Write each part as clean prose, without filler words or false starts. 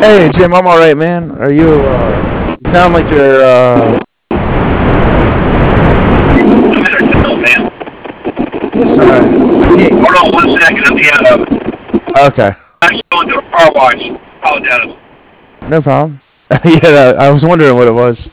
Hey Jim, I'm all right, man. Are you? You sound like you're. Oh, man. Sorry. I can't. Hold on 1 second. I'm the Okay, actually going to a car wash. Apologize. no problem. Yeah, I was wondering what it was.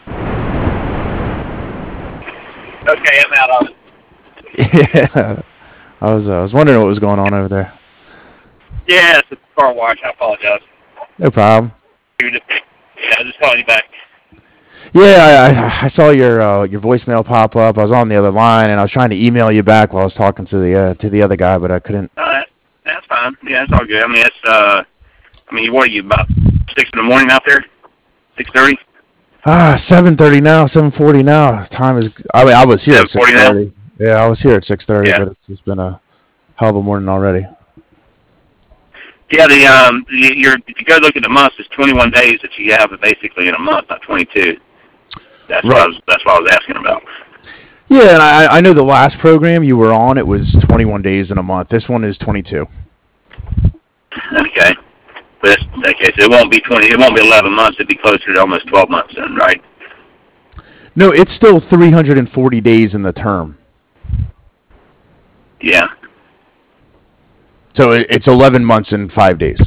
Okay, I'm out of it. Yeah, I was wondering what was going on over there. Yeah, it's a car wash. I apologize. No problem. Yeah, just calling you back. Yeah, I saw your voicemail pop up. I was on the other line, and I was trying to email you back while I was talking to the other guy, but I couldn't. That's fine. Yeah, it's all good. I mean, what are you, about 6 in the morning out there? 6:30? 7:30 now, 7:40 now. Time is. I mean, I was here at 7:40 now? 6:30. Yeah, I was here at 6:30, Yeah. but it's been a hell of a morning already. Yeah, if you go look at the months, it's 21 days that you have basically in a month, not 22. That's Right. what I was asking about. Yeah, and I know the last program you were on, it was 21 days in a month. This one is 22. Okay. But okay, so it won't be 20. It won't be 11 months. It'd be closer to almost 12 months then, right? No, it's still 340 days in the term. Yeah. So it's 11 months and 5 days.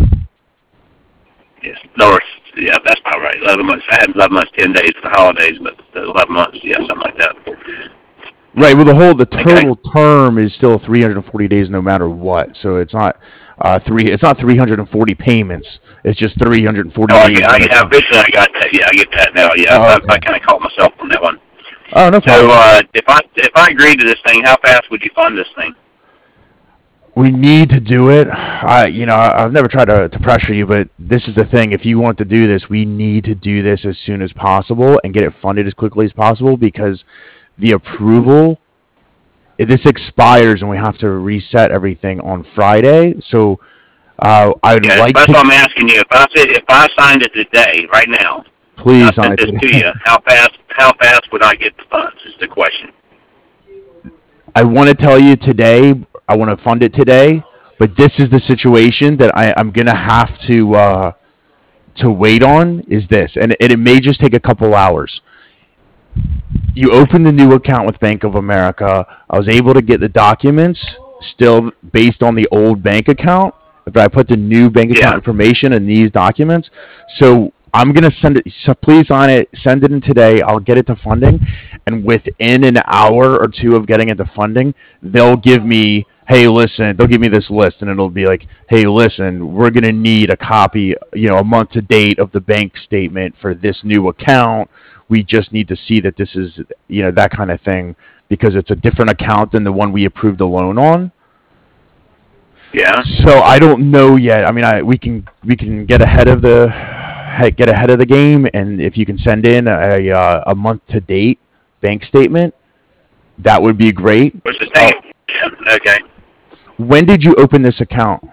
Yes. No, yeah, that's about right. 11 months. I had 11 months, 10 days for the holidays, but the 11 months, yeah, something like that. Right. Well, the total term is still 340 days no matter what. So it's not It's not 340 payments. It's just 340 days. Visually I got that. Yeah, I get that now. Yeah, okay. I kind of caught myself on that one. Oh, no problem. So if I agreed to this thing, how fast would you fund this thing? We need to do it. I've never tried to pressure you, but this is the thing. If you want to do this, we need to do this as soon as possible and get it funded as quickly as possible because the approval, this expires and we have to reset everything on Friday. So I'd like that's to. what I'm asking you. If I signed it today, right now, please I sent this to you. How fast would I get the funds? Is the question. I want to tell you today. I want to fund it today, but this is the situation that I'm gonna have to wait on. Is this, and it may just take a couple hours. You open the new account with Bank of America. I was able to get the documents still based on the old bank account, but I put the new bank account information in these documents. So I'm going to send it. So please sign it. Send it in today. I'll get it to funding. And within an hour or two of getting it to funding, they'll give me, hey, listen, they'll give me this list. And it'll be like, hey, listen, we're going to need a copy, a month to date of the bank statement for this new account. We just need to see that this is, that kind of thing, because it's a different account than the one we approved the loan on. Yeah. So I don't know yet. I mean, we can get ahead of the game, and if you can send in a month to date bank statement, that would be great. What's the name? Okay. When did you open this account?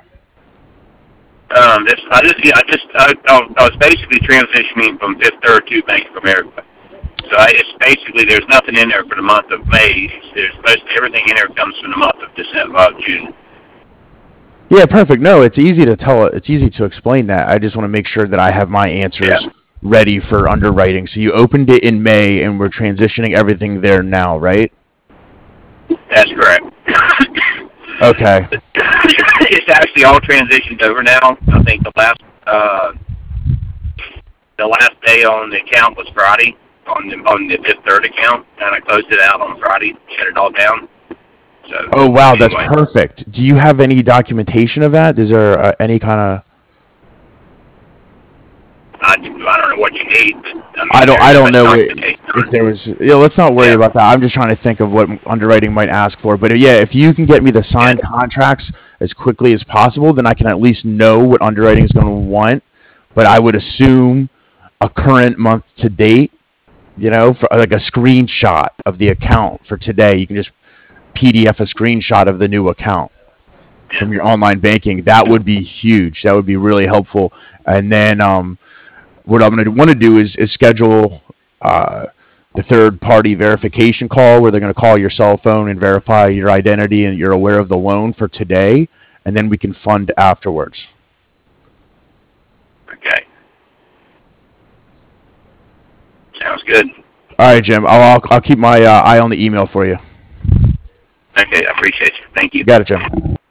I was basically transitioning from Fifth Third to Bank of America. So it's basically, there's nothing in there for the month of May. Everything in there comes from the month of June. Yeah, perfect. No, it's easy to tell. It's easy to explain that. I just want to make sure that I have my answers ready for underwriting. So you opened it in May, and we're transitioning everything there now, right? That's correct. Okay. It's actually all transitioned over now. I think the last day on the account was Friday on the Fifth Third account, and I closed it out on Friday, shut it all down. So, oh wow, that's perfect. Do you have any documentation of that? Is there any kind of? I don't know what you need. I don't know if there was. Let's not worry about that. I'm just trying to think of what underwriting might ask for. But if you can get me the signed contracts as quickly as possible, then I can at least know what underwriting is going to want. But I would assume a current month to date, for like a screenshot of the account for today. You can just PDF a screenshot of the new account from your online banking. That would be huge. That would be really helpful. And then what I'm going to want to do is schedule the third-party verification call where they're going to call your cell phone and verify your identity and you're aware of the loan for today, and then we can fund afterwards. Okay. Sounds good. All right, Jim. I'll keep my eye on the email for you. Okay, I appreciate you. Thank you. You got it, Jim.